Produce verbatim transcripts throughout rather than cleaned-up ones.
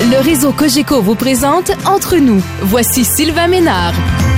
Le réseau Cogeco vous présente Entre nous. Voici Sylvain Ménard.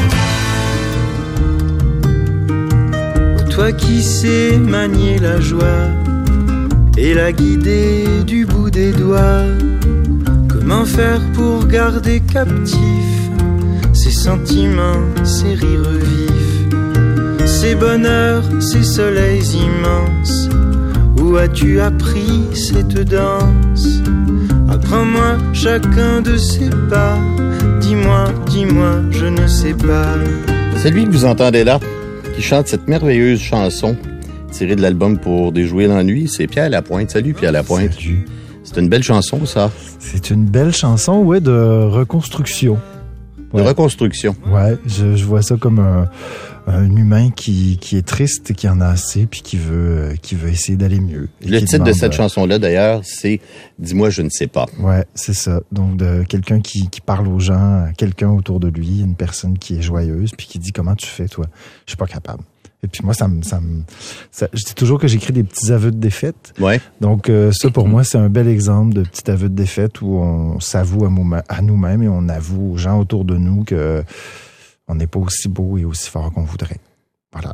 Toi qui sais manier la joie et la guider du bout des doigts, comment faire pour garder captifs ces sentiments, ces rires vifs, ces bonheurs, ces soleils immenses? Où as-tu appris cette danse? Apprends-moi chacun de ces pas. Dis-moi, dis-moi, je ne sais pas. Celui que vous entendez là, qui chante cette merveilleuse chanson tirée de l'album Pour déjouer l'ennui, c'est Pierre Lapointe. Salut Pierre Lapointe. Salut. C'est une belle chanson, ça. C'est une belle chanson, ouais, de reconstruction. De Ouais. reconstruction. Ouais, je, je vois ça comme un, un humain qui, qui est triste, qui en a assez, puis qui veut, qui veut essayer d'aller mieux. Le titre demande, de cette euh... chanson-là, d'ailleurs, c'est « Dis-moi, je ne sais pas ». Ouais, c'est ça. Donc, de quelqu'un qui, qui parle aux gens, quelqu'un autour de lui, une personne qui est joyeuse, puis qui dit « Comment tu fais, toi? Je suis pas capable ». Et puis moi, ça me, ça me, ça, je dis toujours que j'écris des petits aveux de défaite. Ouais. Donc euh, ça, pour moi, c'est un bel exemple de petit aveu de défaite où on s'avoue à, mou- à nous-mêmes et on avoue aux gens autour de nous que on n'est pas aussi beau et aussi fort qu'on voudrait. Voilà.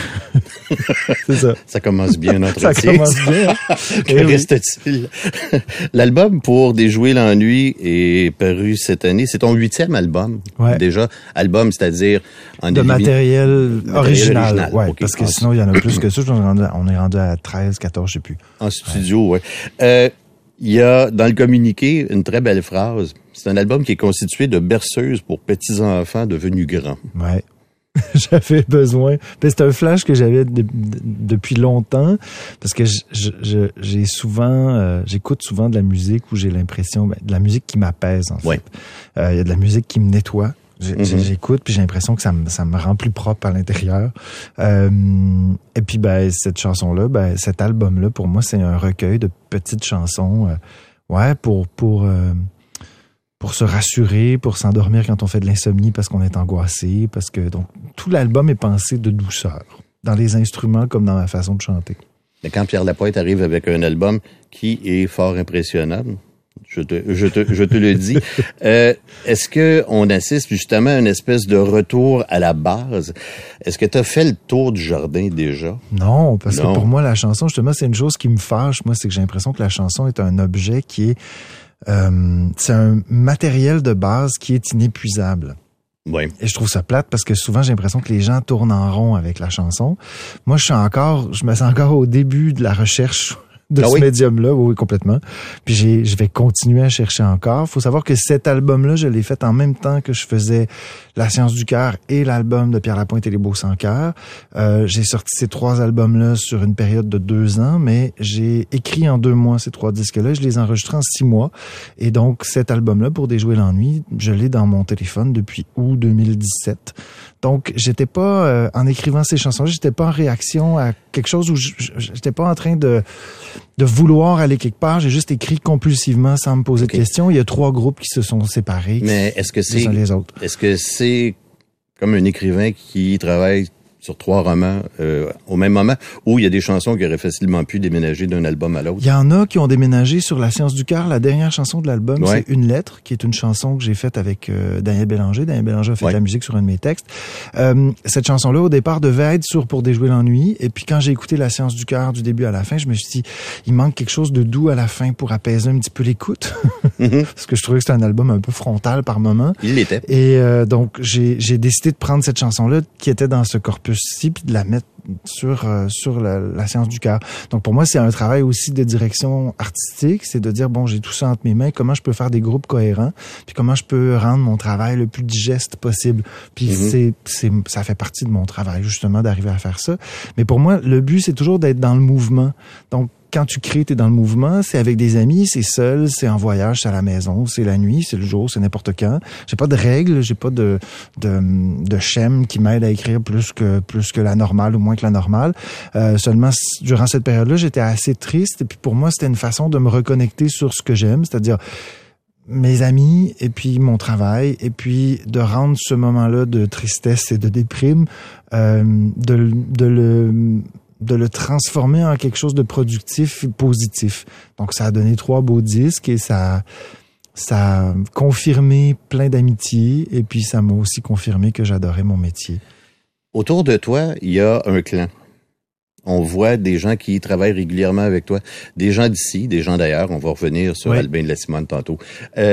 C'est ça. Ça commence bien notre Ça commence bien. Que reste-t-il? L'album Pour déjouer l'ennui est paru cette année. C'est ton huitième album. Ouais. Déjà, album, c'est-à-dire en de matériel, matériel original. original. Ouais, okay. Parce que sinon, il y en a plus que ça. On est rendu à, on est rendu à treize, quatorze, je sais plus. En studio, ouais. Euh, il y a, dans le communiqué, une très belle phrase. C'est un album qui est constitué de berceuses pour petits-enfants devenus grands. Ouais. J'avais besoin. C'est un flash que j'avais de, de, depuis longtemps parce que je, je, j'ai souvent, euh, j'écoute souvent de la musique où j'ai l'impression, ben, de la musique qui m'apaise en fait. Ouais. Euh, il y a de la musique qui me nettoie. J'ai, mm-hmm. J'écoute puis j'ai l'impression que ça me, ça me rend plus propre à l'intérieur. Euh, et puis ben cette chanson-là, ben cet album-là, pour moi, c'est un recueil de petites chansons. Euh, ouais, pour pour euh, pour se rassurer, pour s'endormir quand on fait de l'insomnie parce qu'on est angoissé, parce que donc tout l'album est pensé de douceur, dans les instruments comme dans la façon de chanter. Mais quand Pierre Lapointe arrive avec un album qui est fort impressionnable, je te, je te, je te le dis, euh, est-ce que on assiste justement à une espèce de retour à la base? Est-ce que tu as fait le tour du jardin déjà? Non, parce non. que pour moi, la chanson, justement, c'est une chose qui me fâche. Moi, c'est que j'ai l'impression que la chanson est un objet qui est Euh, c'est un matériel de base qui est inépuisable. Oui. Et je trouve ça plate parce que souvent j'ai l'impression que les gens tournent en rond avec la chanson. Moi, je suis encore, je me sens encore au début de la recherche de ah ce oui? médium-là, oui, complètement. Puis j'ai, je vais continuer à chercher encore. Faut savoir que cet album-là, je l'ai fait en même temps que je faisais La Science du cœur et l'album de Pierre Lapointe et les Beaux sans cœur. Euh, j'ai sorti ces trois albums-là sur une période de deux ans, mais j'ai écrit en deux mois ces trois disques-là. Je les ai enregistrés en six mois. Et donc, cet album-là, Pour déjouer l'ennui, je l'ai dans mon téléphone depuis août deux mille dix-sept. Donc, j'étais pas, euh, en écrivant ces chansons-là, j'étais pas en réaction à quelque chose où je, j'étais pas en train de, de vouloir aller quelque part. J'ai juste écrit compulsivement sans me poser okay. de questions. Il y a trois groupes qui se sont séparés. Mais est-ce que c'est, les uns les autres. Est-ce que c'est comme un écrivain qui travaille sur trois romans euh, au même moment, où il y a des chansons qui auraient facilement pu déménager d'un album à l'autre? Il y en a qui ont déménagé sur La Science du cœur. La dernière chanson de l'album, ouais. c'est Une lettre, qui est une chanson que j'ai faite avec euh, Daniel Bélanger. Daniel Bélanger a fait ouais. de la musique sur un de mes textes. Euh, cette chanson-là, au départ, devait être sur Pour déjouer l'ennui. Et puis quand j'ai écouté La Science du cœur du début à la fin, je me suis dit, il manque quelque chose de doux à la fin pour apaiser un petit peu l'écoute. mm-hmm. Parce que je trouvais que c'était un album un peu frontal par moment. Il l'était. Et euh, donc, j'ai, j'ai décidé de prendre cette chanson-là, qui était dans ce corpus-ci, puis de la mettre sur euh, sur la, la Science du cœur. Donc pour moi, c'est un travail aussi de direction artistique, c'est de dire bon, j'ai tout ça entre mes mains, comment je peux faire des groupes cohérents, puis comment je peux rendre mon travail le plus digeste possible. Puis mm-hmm. c'est c'est ça fait partie de mon travail justement d'arriver à faire ça. Mais pour moi, le but c'est toujours d'être dans le mouvement. Donc quand tu crées, t'es dans le mouvement, c'est avec des amis, c'est seul, c'est en voyage, c'est à la maison, c'est la nuit, c'est le jour, c'est n'importe quand. J'ai pas de règles, j'ai pas de de, de schème qui m'aide à écrire plus que plus que la normale ou moins que la normale. Euh, seulement durant cette période-là, j'étais assez triste et puis pour moi, c'était une façon de me reconnecter sur ce que j'aime, c'est-à-dire mes amis et puis mon travail et puis de rendre ce moment-là de tristesse et de déprime, euh, de de le de le transformer en quelque chose de productif et positif. Donc, ça a donné trois beaux disques et ça, ça a confirmé plein d'amitiés et puis ça m'a aussi confirmé que j'adorais mon métier. Autour de toi, il y a un clan. On voit des gens qui travaillent régulièrement avec toi, des gens d'ici, des gens d'ailleurs. On va revenir sur oui. Albin de la Simone tantôt. Euh,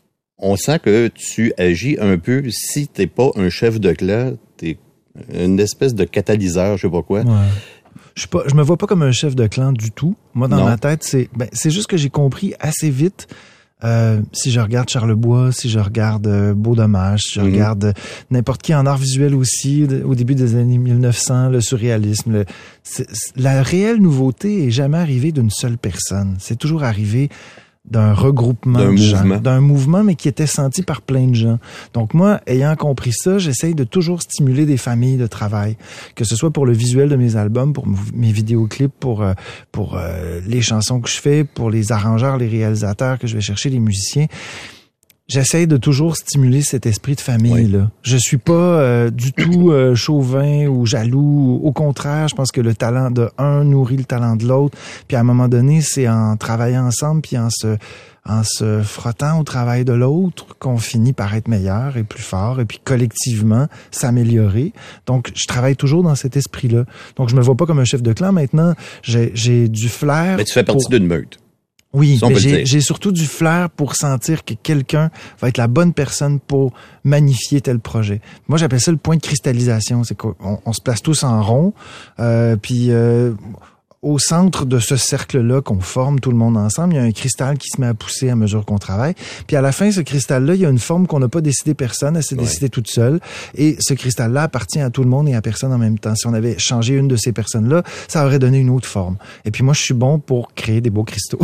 on sent que tu agis un peu, si t'es pas un chef de clan, t'es une espèce de catalyseur, je sais pas quoi. Ouais. Je suis pas, je me vois pas comme un chef de clan du tout. Moi, dans non. ma tête, c'est, ben, c'est juste que j'ai compris assez vite. Euh, si je regarde Charlebois, si je regarde euh, Beau Dommage, si je mm-hmm. regarde euh, n'importe qui en art visuel aussi, de, au début des années mille neuf cents, le surréalisme, le, c'est, c'est, la réelle nouveauté est jamais arrivée d'une seule personne. C'est toujours arrivé d'un regroupement d'un de mouvement. gens, d'un mouvement, mais qui était senti par plein de gens. Donc moi, ayant compris ça, j'essaye de toujours stimuler des familles de travail, que ce soit pour le visuel de mes albums, pour mes vidéoclips, pour pour euh, les chansons que je fais, pour les arrangeurs, les réalisateurs que je vais chercher, les musiciens. J'essaye de toujours stimuler cet esprit de famille-là. Oui. Je suis pas euh, du tout euh, chauvin ou jaloux. Au contraire, je pense que le talent de un nourrit le talent de l'autre. Puis à un moment donné, c'est en travaillant ensemble, puis en se, en se frottant au travail de l'autre qu'on finit par être meilleur et plus fort, et puis collectivement s'améliorer. Donc, je travaille toujours dans cet esprit-là. Donc, je me vois pas comme un chef de clan. Maintenant, j'ai, j'ai du flair. Mais tu fais partie pour... d'une meute. Oui, mais j'ai, j'ai surtout du flair pour sentir que quelqu'un va être la bonne personne pour magnifier tel projet. Moi, j'appelle ça le point de cristallisation. C'est qu'on on se place tous en rond, euh, puis euh, au centre de ce cercle-là qu'on forme tout le monde ensemble, il y a un cristal qui se met à pousser à mesure qu'on travaille. Puis à la fin, ce cristal-là, il y a une forme qu'on n'a pas décidé personne, elle s'est ouais. décidée toute seule. Et ce cristal-là appartient à tout le monde et à personne en même temps. Si on avait changé une de ces personnes-là, ça aurait donné une autre forme. Et puis moi, je suis bon pour créer des beaux cristaux.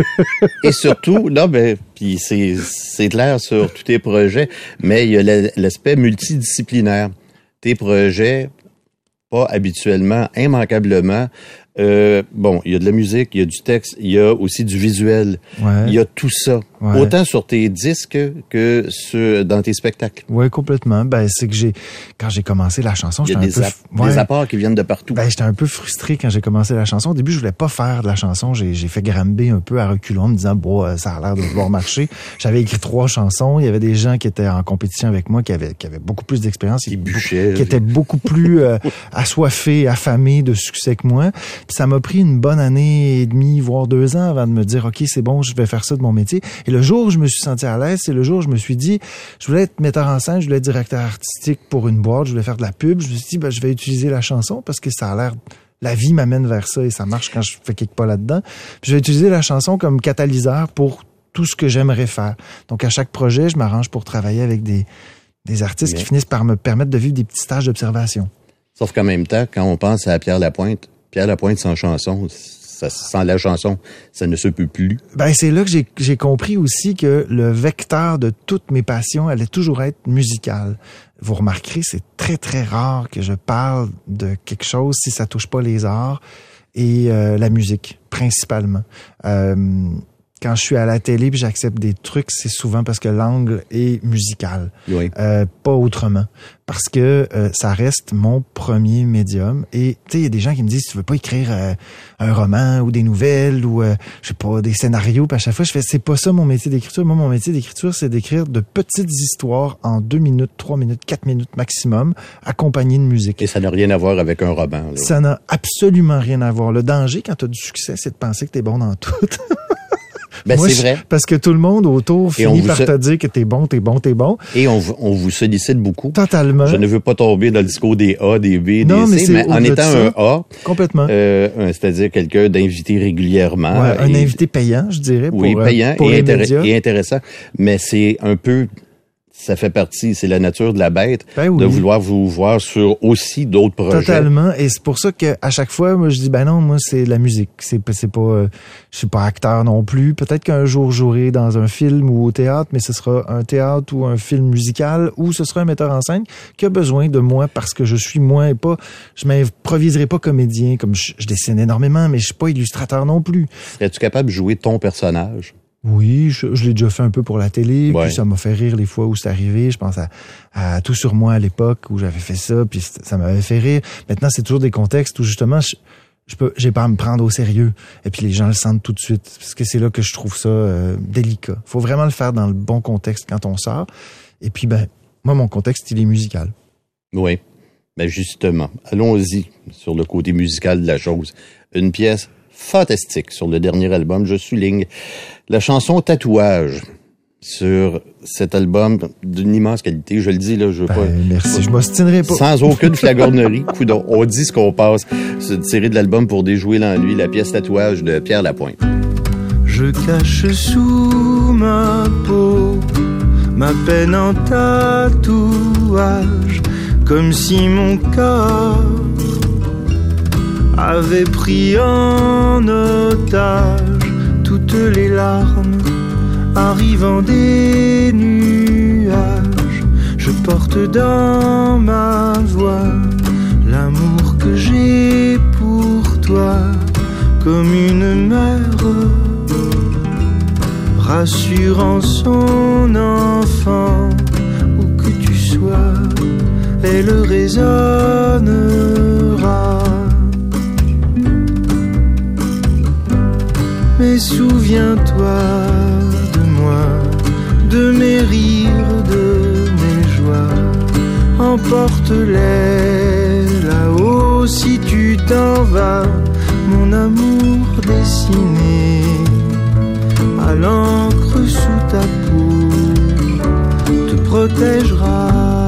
Et surtout, là, ben, puis c'est, c'est clair sur tous tes projets, mais il y a l'aspect multidisciplinaire. Tes projets, pas habituellement, immanquablement, Euh, bon, il y a de la musique, il y a du texte, il y a aussi du visuel. Ouais. Il y a tout ça. Ouais. Autant sur tes disques que sur, dans tes spectacles. Oui, complètement. Ben, c'est que j'ai, quand j'ai commencé la chanson, j'étais un des peu... App- ouais. des apports qui viennent de partout. Ben, j'étais un peu frustré quand j'ai commencé la chanson. Au début, je voulais pas faire de la chanson. J'ai, j'ai fait gramber un peu à reculons en me disant, bon, ça a l'air de vouloir marcher. J'avais écrit trois chansons. Il y avait des gens qui étaient en compétition avec moi, qui avaient, qui avaient beaucoup plus d'expérience. Qui bûchaient. Qui étaient beaucoup plus euh, assoiffés, affamés de succès que moi. Puis ça m'a pris une bonne année et demie, voire deux ans avant de me dire, OK, c'est bon, je vais faire ça de mon métier. Et le jour où je me suis senti à l'aise, c'est le jour où je me suis dit, je voulais être metteur en scène, je voulais être directeur artistique pour une boîte, je voulais faire de la pub. Je me suis dit, ben, je vais utiliser la chanson parce que ça a l'air... La vie m'amène vers ça et ça marche quand je fais quelque pas là-dedans. Puis je vais utiliser la chanson comme catalyseur pour tout ce que j'aimerais faire. Donc, à chaque projet, je m'arrange pour travailler avec des, des artistes Bien. qui finissent par me permettre de vivre des petits stages d'observation. Sauf qu'en même temps, quand on pense à Pierre Lapointe, Pierre Lapointe sans chanson, ça, sans la chanson, ça ne se peut plus. Ben, c'est là que j'ai, j'ai compris aussi que le vecteur de toutes mes passions allait toujours être musical. Vous remarquerez, c'est très, très rare que je parle de quelque chose si ça touche pas les arts et euh, la musique, principalement. Euh, Quand je suis à la télé puis j'accepte des trucs, c'est souvent parce que l'angle est musical, oui. euh, pas autrement. Parce que euh, ça reste mon premier médium. Et tu sais, il y a des gens qui me disent, tu veux pas écrire euh, un roman ou des nouvelles ou euh, je sais pas, des scénarios. Puis à chaque fois, je fais, c'est pas ça mon métier d'écriture. Moi, mon métier d'écriture, c'est d'écrire de petites histoires en deux minutes, trois minutes, quatre minutes maximum, accompagnées de musique. Et ça n'a rien à voir avec un roman. Là. Ça n'a absolument rien à voir. Le danger quand tu as du succès, c'est de penser que t'es bon dans tout. Ben, Moi, c'est vrai. Parce que tout le monde autour finit par so... te dire que t'es bon, t'es bon, t'es bon. Et on, on vous sollicite beaucoup. Totalement. Je ne veux pas tomber dans le discours des A, des B, non, des C, mais, mais en étant un A. Complètement. Euh, c'est-à-dire quelqu'un d'invité régulièrement. Ouais, un et, invité payant, je dirais. Pour, oui, payant pour et, les intér- et intéressant. Mais c'est un peu... Ça fait partie, c'est la nature de la bête, ben oui. de vouloir vous voir sur aussi d'autres projets. Totalement, et c'est pour ça que à chaque fois, moi je dis ben non, moi c'est de la musique, c'est c'est pas, euh, je suis pas acteur non plus. Peut-être qu'un jour j'aurai dans un film ou au théâtre, mais ce sera un théâtre ou un film musical ou ce sera un metteur en scène qui a besoin de moi parce que je suis moi et pas, je m'improviserai pas comédien comme je, je dessine énormément, mais je suis pas illustrateur non plus. Es-tu capable de jouer ton personnage? Oui, je, je l'ai déjà fait un peu pour la télé, ouais. Puis ça m'a fait rire les fois où c'est arrivé. Je pense à, à Tout sur moi à l'époque où j'avais fait ça, puis ça m'avait fait rire. Maintenant, c'est toujours des contextes où justement, je, je peux, j'ai pas à me prendre au sérieux. Et puis les gens le sentent tout de suite. Parce que c'est là que je trouve ça euh, délicat. Faut vraiment le faire dans le bon contexte quand on sort. Et puis, ben, moi, mon contexte, il est musical. Oui. Ben justement, allons-y sur le côté musical de la chose. Une pièce fantastique sur le dernier album, je souligne la chanson Tatouage sur cet album d'une immense qualité. Je le dis, là, je veux ben, pas... Merci, je m'ostinerai pas. Sans aucune flagornerie. Coudon, on dit ce qu'on passe. Se tirer de l'album pour déjouer l'ennui, la pièce Tatouage de Pierre Lapointe. Je cache sous ma peau ma peine en tatouage, comme si mon corps avait pris en otage toutes les larmes arrivant des nuages. Je porte dans ma voix l'amour que j'ai pour toi, comme une mère rassurant son enfant. Où que tu sois, elle résonnera. Mais souviens-toi de moi, de mes rires, de mes joies. Emporte-les là-haut si tu t'en vas, mon amour dessiné à l'encre sous ta peau te protégera.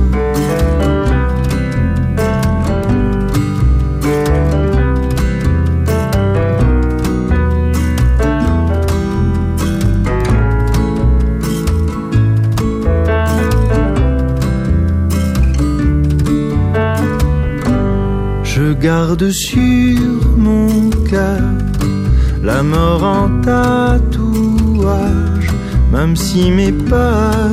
Je garde sur mon cœur la mort en tatouage, même si mes peurs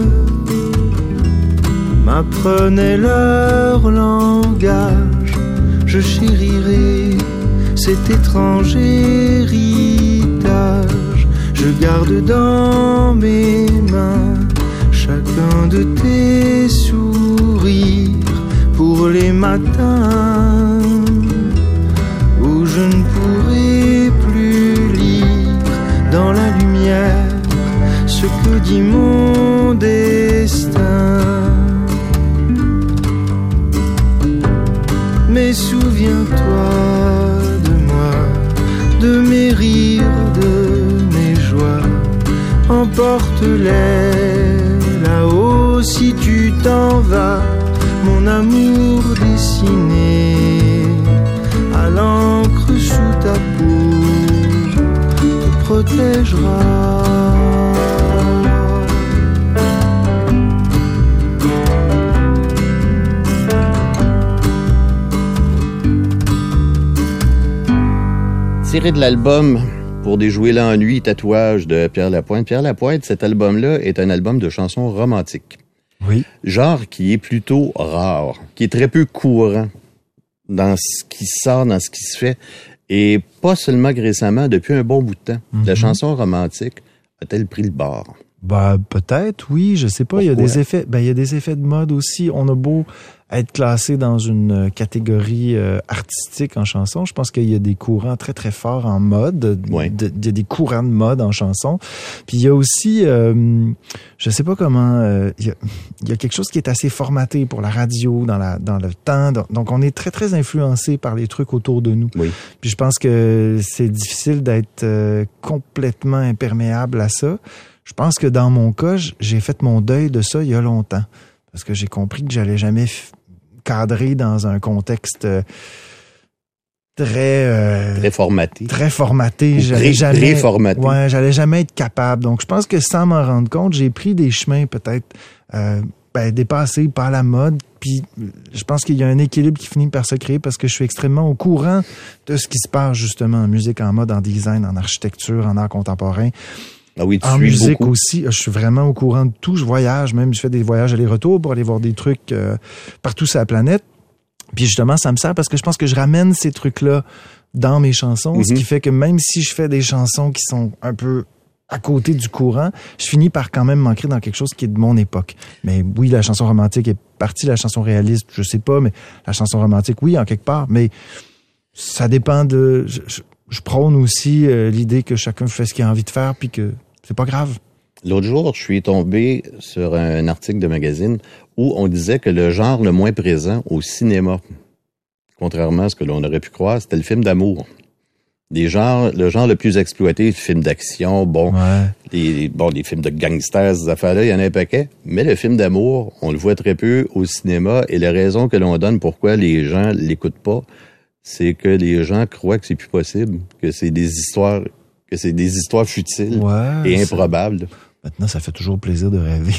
m'apprenaient leur langage. Je chérirai cet étrange héritage. Je garde dans mes mains chacun de tes sourires pour les matins où je ne pourrai plus lire dans la lumière ce que dit mon destin. Mais souviens-toi de moi, de mes rires, de mes joies. Emporte-les là-haut si tu t'en vas, mon amour dessiné à l'encre sous ta peau te protégera. Tiré de l'album pour déjouer l'ennui, Tatouage de Pierre Lapointe. Pierre Lapointe, cet album-là est un album de chansons romantiques. Oui. Genre qui est plutôt rare, qui est très peu courant dans ce qui sort, dans ce qui se fait, et pas seulement récemment, depuis un bon bout de temps. Mm-hmm. La chanson romantique a-t-elle pris le bord? Bah, peut-être, oui, je sais pas. Pourquoi? Il y a des effets, ben, il y a des effets de mode aussi. On a beau être classé dans une catégorie euh, artistique en chanson. Je pense qu'il y a des courants très, très forts en mode. Oui. De, de, des courants de mode en chanson. Puis il y a aussi, euh, je sais pas comment, euh, il, y a, il y a quelque chose qui est assez formaté pour la radio, dans la dans le temps. Donc, on est très, très influencé par les trucs autour de nous. Oui. Puis je pense que c'est difficile d'être euh, complètement imperméable à ça. Je pense que dans mon cas, j'ai fait mon deuil de ça il y a longtemps. Parce que j'ai compris que j'allais jamais f- cadrer dans un contexte euh, très... Euh, très formaté. Très formaté. Ou j'allais pré- jamais, pré-formaté. Ouais, j'allais jamais être capable. Donc, je pense que sans m'en rendre compte, j'ai pris des chemins peut-être euh, ben, dépassés par la mode. Puis, je pense qu'il y a un équilibre qui finit par se créer parce que je suis extrêmement au courant de ce qui se passe justement en musique, en mode, en design, en architecture, en art contemporain. Ah oui, tu en suis musique beaucoup. aussi, je suis vraiment au courant de tout. Je voyage, même je fais des voyages aller-retour pour aller voir des trucs euh, partout sur la planète. Puis justement, ça me sert parce que je pense que je ramène ces trucs-là dans mes chansons, mm-hmm. ce qui fait que même si je fais des chansons qui sont un peu à côté du courant, je finis par quand même m'ancrer dans quelque chose qui est de mon époque. Mais oui, la chanson romantique est partie, la chanson réaliste, je sais pas, mais la chanson romantique, oui, en quelque part, mais Ça dépend de... Je, je, je prône aussi euh, l'idée que chacun fait ce qu'il a envie de faire, puis que c'est pas grave. L'autre jour, je suis tombé sur un article de magazine où on disait que le genre le moins présent au cinéma, contrairement à ce que l'on aurait pu croire, c'était le film d'amour. Des genres, le genre le plus exploité, le film d'action, bon, Ouais. les, bon, les films de gangsters, ces affaires-là, il y en a un paquet. Mais le film d'amour, on le voit très peu au cinéma et la raison que l'on donne pourquoi les gens l'écoutent pas, c'est que les gens croient que c'est plus possible, que c'est des histoires, que c'est des histoires futiles Ouais, et c'est- improbables. Maintenant, ça fait toujours plaisir de rêver.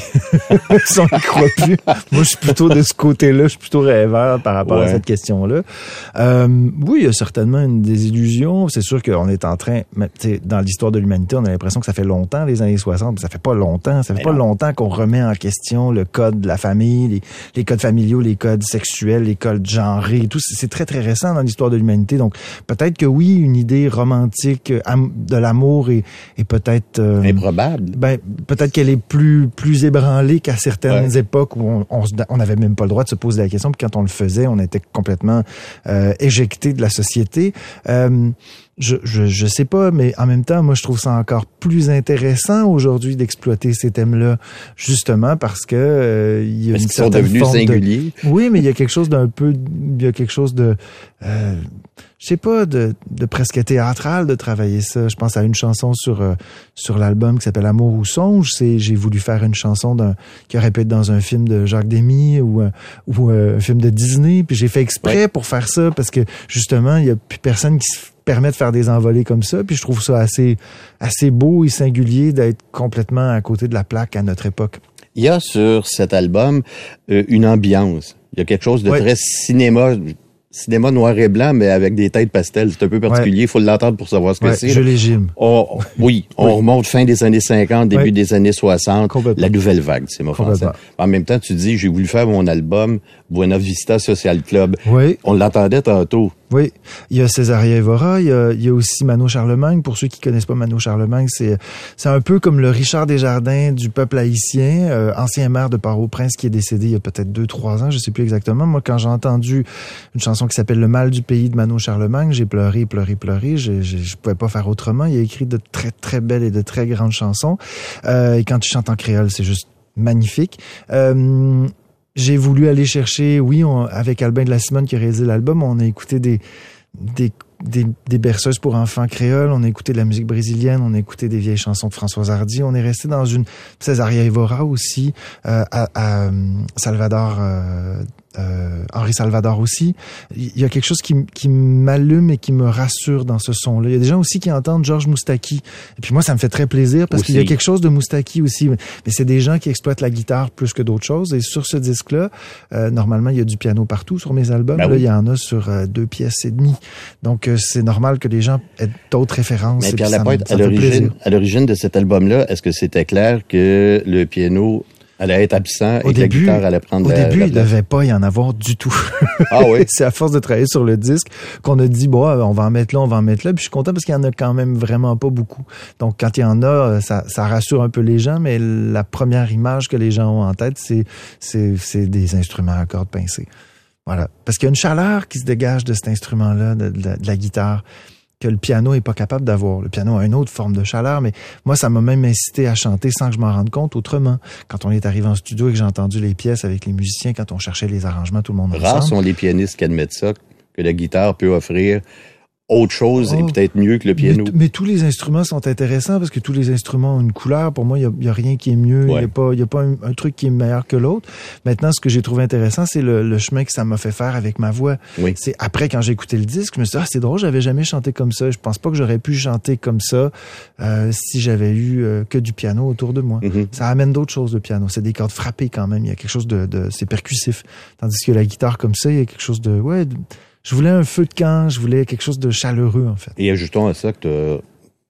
Si on ne croit plus. Moi, je suis plutôt de ce côté-là. Je suis plutôt rêveur par rapport Ouais. à cette question-là. Euh, oui, il y a certainement une désillusion. C'est sûr qu'on est en train, mais, tu sais, dans l'histoire de l'humanité, on a l'impression que ça fait longtemps, les années soixante, mais ça fait pas longtemps. Ça fait Mais pas non. longtemps qu'on remet en question le code de la famille, les, les codes familiaux, les codes sexuels, les codes genrés et tout. C'est c'est très, très récent dans l'histoire de l'humanité. Donc, peut-être que oui, une idée romantique euh, am- de l'amour est, est peut-être... euh, Improbable. ben, peut-être qu'elle est plus plus ébranlée qu'à certaines Ouais. époques où on on, se- on avait même pas le droit de se poser la question. Puis quand on le faisait, on était complètement euh, éjecté de la société. Euh, je, je je sais pas, mais en même temps, moi je trouve ça encore plus intéressant aujourd'hui d'exploiter ces thèmes-là, justement parce que euh, il y a Parce une qu'ils sont certaine devenus forme de- singuliers. oui, mais il y a quelque chose d'un peu, il y a quelque chose de, euh, je sais pas, de, de presque théâtral de travailler ça. Je pense à une chanson sur euh, sur l'album qui s'appelle Amour ou songe. C'est, j'ai voulu faire une chanson d'un qui aurait pu être dans un film de Jacques Demy ou euh, ou euh, un film de Disney. Puis j'ai fait exprès Ouais. pour faire ça parce que justement il y a plus personne qui se permet de faire des envolées comme ça. Puis je trouve ça assez assez beau et singulier d'être complètement à côté de la plaque à notre époque. Il y a sur cet album euh, une ambiance. Il y a quelque chose de Ouais. très cinéma, cinéma noir et blanc, mais avec des teintes pastel. C'est un peu particulier. Il faut l'entendre pour savoir ce que Ouais, c'est. je légime. On- oui, on Oui. remonte fin des années cinquante, début Oui. des années soixante. Complètement. La nouvelle vague, c'est mon français. Complètement. En même temps, tu dis, j'ai voulu faire mon album Buena Vista Social Club. Oui. On l'entendait tantôt. Oui, il y a Césaria Evora, il y a, il y a aussi Mano Charlemagne. Pour ceux qui connaissent pas Mano Charlemagne, c'est c'est un peu comme le Richard Desjardins du peuple haïtien, euh, ancien maire de Port-au-Prince qui est décédé il y a peut-être deux, trois ans, je sais plus exactement. Moi, quand j'ai entendu une chanson qui s'appelle Le mal du pays de Mano Charlemagne, j'ai pleuré, pleuré, pleuré. Je, je, je pouvais pas faire autrement. Il a écrit de très, très belles et de très grandes chansons. Euh, et quand il chante en créole, c'est juste magnifique. Euh, J'ai voulu aller chercher, oui, on, avec Albin de la Simone qui a réalisé l'album, on a écouté des, des, des, des berceuses pour enfants créoles, on a écouté de la musique brésilienne, on a écouté des vieilles chansons de Françoise Hardy, on est resté dans une Césaria Evora aussi, euh, à, à Salvador, euh, euh, Henri Salvador aussi. Il y a quelque chose qui, qui m'allume et qui me rassure dans ce son-là. Il y a des gens aussi qui entendent Georges Moustaki. Et puis moi, ça me fait très plaisir parce Aussi. qu'il y a quelque chose de Moustaki aussi. Mais c'est des gens qui exploitent la guitare plus que d'autres choses. Et sur ce disque-là, euh, normalement, il y a du piano partout sur mes albums. Ben Là, oui. il y en a sur euh, deux pièces et demie. Donc, euh, c'est normal que les gens aient d'autres références. Mais et Pierre puis ça me- Lapointe, ça à me fait l'origine, plaisir. à l'origine de cet album-là, est-ce que c'était clair que le piano allait être absent Au et que début, la guitare allait prendre Au la, début, la il place? devait pas y en avoir du tout. Ah oui? C'est à force de travailler sur le disque qu'on a dit, bon, on va en mettre là, on va en mettre là. Puis je suis content parce qu'il y en a quand même vraiment pas beaucoup. Donc, quand il y en a, ça, ça rassure un peu les gens, mais la première image que les gens ont en tête, c'est, c'est, c'est des instruments à cordes pincées. Voilà. Parce qu'il y a une chaleur qui se dégage de cet instrument-là, de, de la, de la guitare, que le piano est pas capable d'avoir. Le piano a une autre forme de chaleur, mais moi, ça m'a même incité à chanter sans que je m'en rende compte autrement. Quand on est arrivé en studio et que j'ai entendu les pièces avec les musiciens, quand on cherchait les arrangements, tout le monde Rares ensemble. sont les pianistes qui admettent ça, que la guitare peut offrir autre chose Oh. et peut-être mieux que le piano. Mais, mais tous les instruments sont intéressants parce que tous les instruments ont une couleur. Pour moi, il y a, y a rien qui est mieux. Il Ouais. y a pas, il y a pas un, un truc qui est meilleur que l'autre. Maintenant, ce que j'ai trouvé intéressant, c'est le, le chemin que ça m'a fait faire avec ma voix. Oui. C'est après, quand j'ai écouté le disque, je me suis dit, ah, c'est drôle, j'avais jamais chanté comme ça. Je pense pas que j'aurais pu chanter comme ça euh, si j'avais eu euh, que du piano autour de moi. Mhm. Ça amène d'autres choses, le piano. C'est des cordes frappées quand même. Il y a quelque chose de, de c'est percussif. Tandis que la guitare comme ça, il y a quelque chose de, ouais, de- je voulais un feu de camp, je voulais quelque chose de chaleureux, en fait. Et ajoutons à ça que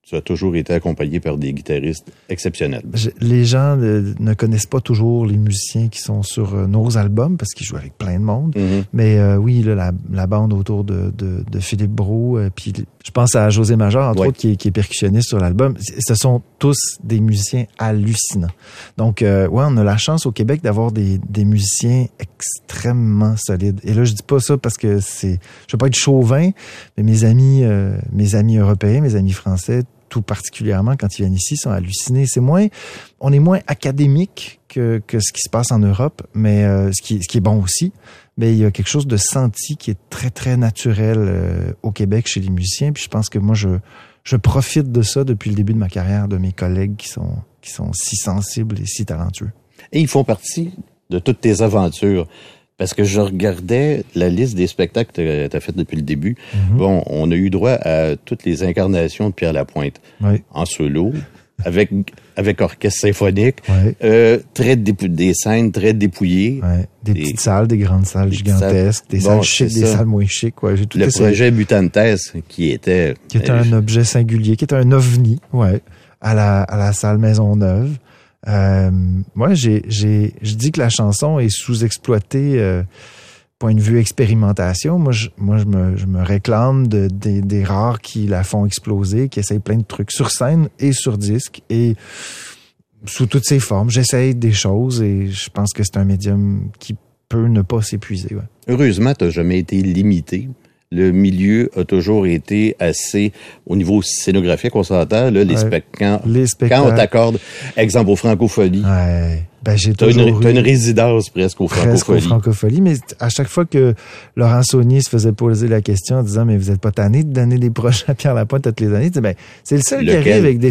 tu as toujours été accompagné par des guitaristes exceptionnels. Je, les gens ne, ne connaissent pas toujours les musiciens qui sont sur euh, nos albums parce qu'ils jouent avec plein de monde. Mm-hmm. Mais euh, oui, là, la, la bande autour de, de, de Philippe Brault, euh, puis je pense à José Major, entre ouais. autres, qui est, qui est percussionniste sur l'album. Ce sont tous des musiciens hallucinants. Donc, euh, ouais, on a la chance au Québec d'avoir des, des musiciens extrêmement solides. Et là, je dis pas ça parce que c'est, je veux pas être chauvin, mais mes amis, euh, mes amis européens, mes amis français, tout particulièrement quand ils viennent ici, sont hallucinés. C'est moins, on est moins académique que, que ce qui se passe en Europe, mais euh, ce qui, ce qui est bon aussi. Mais il y a quelque chose de senti qui est très, très naturel euh, au Québec chez les musiciens. Puis je pense que moi, je, je profite de ça depuis le début de ma carrière, de mes collègues qui sont, qui sont si sensibles et si talentueux. Et ils font partie de toutes tes aventures. Parce que je regardais la liste des spectacles que tu as fait depuis le début. Mm-hmm. Bon, on a eu droit à toutes les incarnations de Pierre Lapointe. Oui. En solo, avec avec orchestre symphonique, oui. euh, très dépou- des scènes très dépouillées. Oui. Des, des petites salles, des grandes salles des gigantesques, salles, des bon, salles chics, des salles moins chics. Ouais, j'ai tout le essayé. projet Mutantes, qui était... Qui était euh, un objet singulier, qui était un ovni, ouais, à la, à la salle Maisonneuve. Euh, moi, j'ai, j'ai, je dis que la chanson est sous-exploitée, euh, point de vue expérimentation. Moi, je, moi, je me, je me réclame de, de, des rares qui la font exploser, qui essayent plein de trucs sur scène et sur disque et sous toutes ses formes. J'essaye des choses et je pense que c'est un médium qui peut ne pas s'épuiser. Ouais. Heureusement, t'as jamais été limité. Le milieu a toujours été assez, au niveau scénographique, on s'entend, là, les, ouais, spec- quand, les spectacles. Quand on t'accorde, exemple, aux Francopholies. Ouais. Ben, j'ai t'as toujours une, t'as une résidence presque aux Francopholies. Presque aux Francopholies, mais à chaque fois que Laurent Saunier se faisait poser la question en disant, mais vous êtes pas tanné de donner des projets à Pierre Lapointe toutes les années, il disait, ben, c'est le seul lequel? Qui arrive avec des...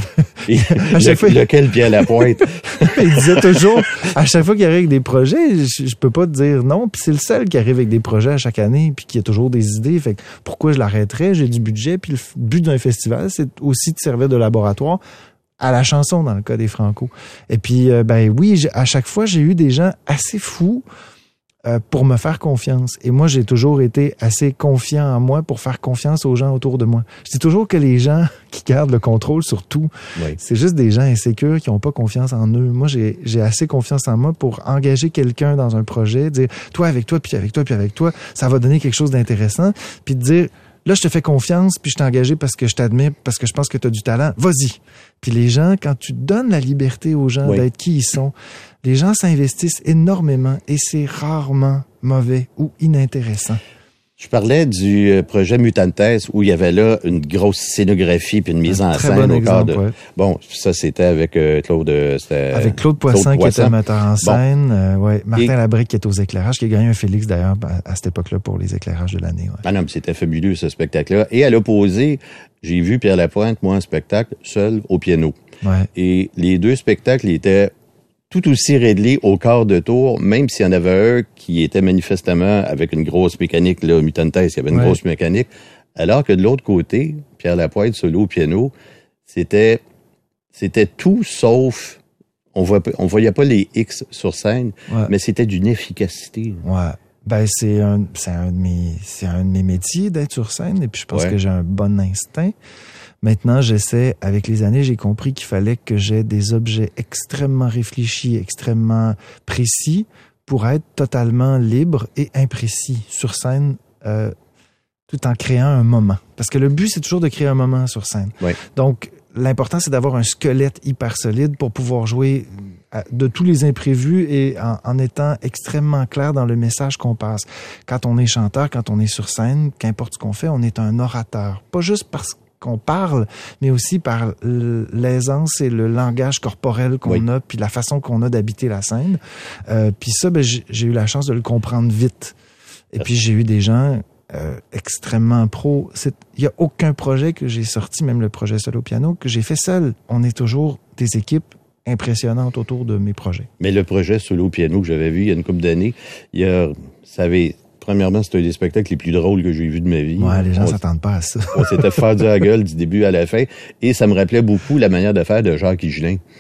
à chaque le, fois... Lequel Pierre Lapointe? Il disait toujours, à chaque fois qu'il arrive avec des projets, je, je peux pas te dire non, puis c'est le seul qui arrive avec des projets à chaque année, puis qui a toujours des idées, fait que pourquoi je l'arrêterais? J'ai du budget, puis le but d'un festival, c'est aussi de servir de laboratoire à la chanson dans le cas des Franco. Et puis, euh, ben oui, à chaque fois, j'ai eu des gens assez fous euh, pour me faire confiance. Et moi, j'ai toujours été assez confiant en moi pour faire confiance aux gens autour de moi. Je dis toujours que les gens qui gardent le contrôle sur tout, oui. c'est juste des gens insécures qui n'ont pas confiance en eux. Moi, j'ai, j'ai assez confiance en moi pour engager quelqu'un dans un projet, dire, toi avec toi, puis avec toi, puis avec toi, ça va donner quelque chose d'intéressant, puis de dire, là, je te fais confiance, puis je t'ai engagé parce que je t'admire, parce que je pense que tu as du talent. Vas-y. Puis les gens, quand tu donnes la liberté aux gens oui. d'être qui ils sont, les gens s'investissent énormément et c'est rarement mauvais ou inintéressant. Je parlais du projet Mutantes où il y avait là une grosse scénographie puis une mise en scène bon au cadre de... Ouais. Bon, ça c'était avec euh, Claude... C'était, avec Claude Poisson, Claude Poisson qui était metteur en scène. Bon. Euh, ouais. Martin Et... Labrique qui était aux éclairages, qui a gagné un Félix d'ailleurs à, à cette époque-là pour les éclairages de l'année. Ouais. Ah non, mais c'était fabuleux ce spectacle-là. Et à l'opposé, j'ai vu Pierre Lapointe, moi, en spectacle, seul au piano. Ouais. Et les deux spectacles étaient tout aussi réglé au quart de tour, même s'il y en avait un qui était manifestement avec une grosse mécanique, là, Mutantes, il y avait une ouais. grosse mécanique, alors que de l'autre côté, Pierre Lapointe, solo au piano, c'était, c'était tout sauf, on voit, on voyait pas les X sur scène, ouais. mais c'était d'une efficacité. Ouais. Ben, c'est un, c'est un de mes, c'est un de mes métiers d'être sur scène, et puis je pense ouais. que j'ai un bon instinct. Maintenant, j'essaie, avec les années, j'ai compris qu'il fallait que j'aie des objets extrêmement réfléchis, extrêmement précis pour être totalement libre et imprécis sur scène, euh, tout en créant un moment. Parce que le but, c'est toujours de créer un moment sur scène. Oui. Donc, l'important, c'est d'avoir un squelette hyper solide pour pouvoir jouer de tous les imprévus et en, en étant extrêmement clair dans le message qu'on passe. Quand on est chanteur, quand on est sur scène, qu'importe ce qu'on fait, on est un orateur. Pas juste parce que qu'on parle, mais aussi par l'aisance et le langage corporel qu'on oui. a, puis la façon qu'on a d'habiter la scène. Euh, puis ça, ben, j'ai, j'ai eu la chance de le comprendre vite. Et puis j'ai eu des gens euh, extrêmement pros. Il n'y a aucun projet que j'ai sorti, même le projet Seul au piano, que j'ai fait seul. On est toujours des équipes impressionnantes autour de mes projets. Mais le projet Seul au piano que j'avais vu il y a une couple d'années, il y a, ça avait... Premièrement, c'était un des spectacles les plus drôles que j'ai vus de ma vie. Ouais, les gens on, s'attendent pas à ça. On s'était fendu à la gueule du début à la fin. Et ça me rappelait beaucoup la manière de faire de Jacques Higelin.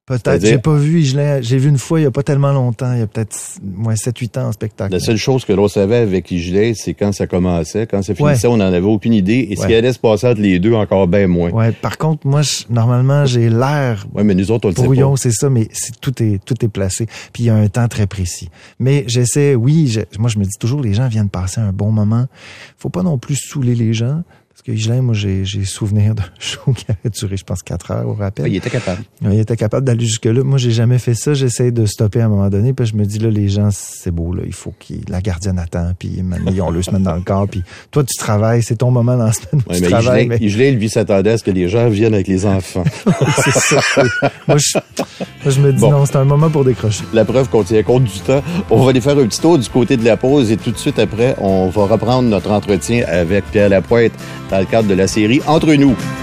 Peut-être, C'est-à-dire- j'ai pas vu Higelin. J'ai vu une fois il y a pas tellement longtemps, il y a peut-être moins sept huit ans en spectacle. La seule chose que l'on savait avec Higelin, c'est quand ça commençait. Quand ça finissait, Ouais. on n'en avait aucune idée. Et ce Ouais. qui allait se passer entre les deux, encore bien moins. Ouais, par contre, moi, je- normalement, j'ai l'air Ouais, mais nous autres, on le sait brouillon, pas. c'est ça, mais c'est, tout est tout est placé. Puis il y a un temps très précis. Mais j'essaie, oui, je- moi je me dis toujours, les gens viennent passer un bon moment. Faut pas non plus saouler les gens. Parce que Higelin, moi, j'ai, j'ai souvenir d'un show qui avait duré, je pense, quatre heures au rappel. Ouais, il était capable. Il était capable d'aller jusque-là. Moi, j'ai jamais fait ça. J'essaie de stopper à un moment donné. Puis je me dis, là, les gens, c'est beau, là. Il faut qu'ils, la gardienne attend. Puis ils ont le semaine dans le corps. Puis toi, tu travailles. C'est ton moment dans la semaine où Ouais, tu mais travailles. Higelin, Higelin, lui, s'attendait à ce que les gens viennent avec les enfants. C'est ça. moi, je, moi, je me dis, Bon. non, c'est un moment pour décrocher. La preuve qu'on tient compte du temps. On va aller faire un petit tour du côté de la pause et tout de suite après, on va reprendre notre entretien avec Pierre Lapointe dans le cadre de la série Entre nous.